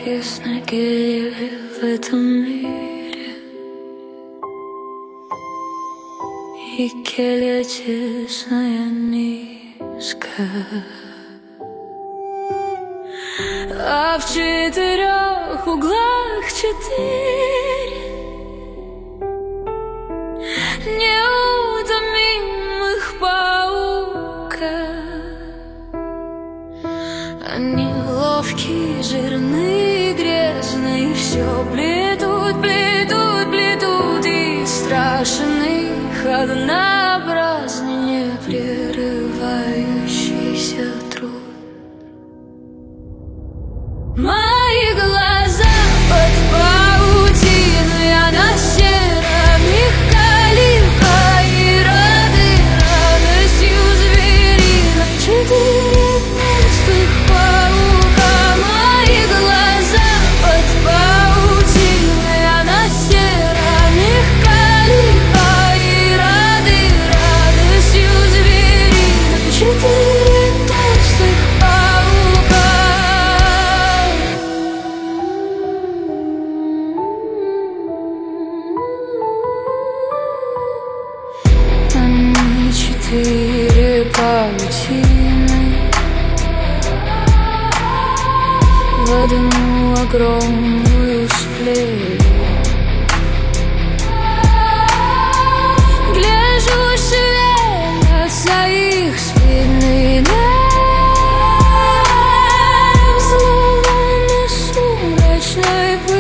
признаки в этом мире. И келья тесная, низкая, а в 4 углах 4 неутомимых паука. Они ловкие, жирные, грязные, все плетут, плетут, плетут, и страшен их однообразный, непрерывающийся труд. Мои глаза под паутиной, она серая, мягколипа и рады радостью звериной. 4 толстых паука. Мои глаза под паутиной, она серая, мягколипа и рады радостью звериной. 4 толстых паука. Они 4 паутины в одну огромную сплели. Гляжу, шевелятся их спины, словно на сумрачной пыли.